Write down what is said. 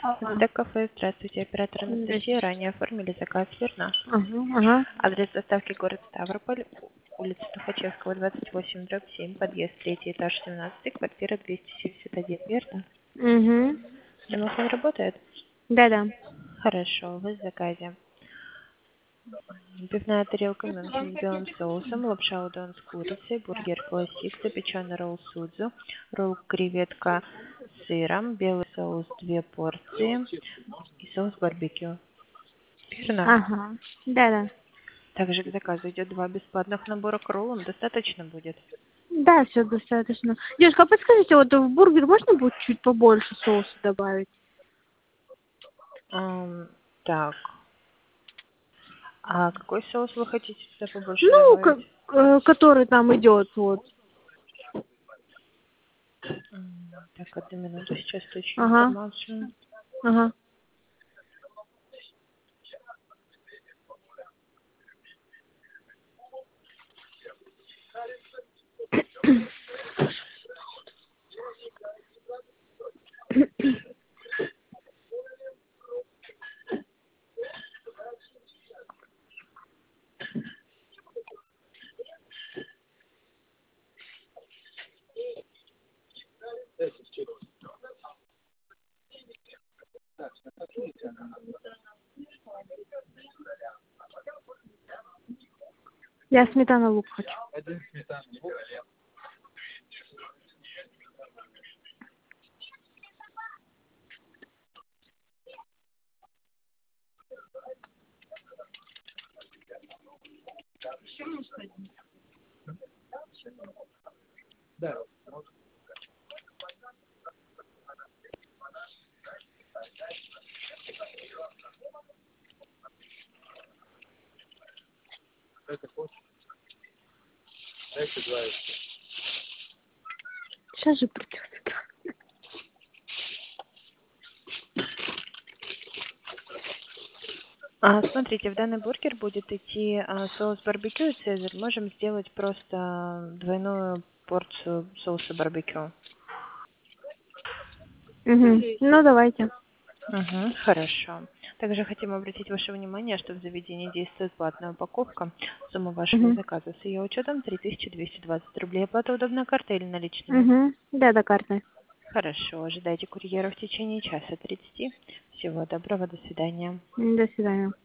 Это кафе. Здравствуйте, оператор Анастасия. Здравствуйте. Ранее оформили заказ, верно? Ага. Адрес доставки город Ставрополь, улица Тухачевского, 28/7, подъезд 3 этаж 17, квартира 271, верно? Угу. Домофон работает? Да-да. Хорошо, вы в заказе. Пивная тарелка мюнхен с белым соусом, лапша удон с курицей, бургер классик, запеченный ролл судзу, ролл креветка с сыром, белый соус 2 порции и соус барбекю. Верно? Ага. Да-да. Также к заказу идет 2 бесплатных набора к роллам. Достаточно будет? Да, все достаточно. Девушка, а подскажите, вот в бургер можно будет чуть побольше соуса добавить? Так. А какой соус вы хотите сюда побольше Ну, добавить? который там идет, вот. Так, одну минуту, сейчас точную Ага. информацию. Ага. Я сметана лук хочу. Сейчас же придет. Смотрите, в данный бургер будет идти соус барбекю и цезарь. Можем сделать просто двойную порцию соуса барбекю. Угу. Ну, давайте. Угу, хорошо. Также хотим обратить ваше внимание, что в заведении действует платная упаковка. Сумма вашего Угу. заказа с ее учетом 3220 рублей. Оплата удобная карта или наличными? Угу. Да, картой. Хорошо. Ожидайте курьера в течение часа 30. Всего доброго. До свидания. До свидания.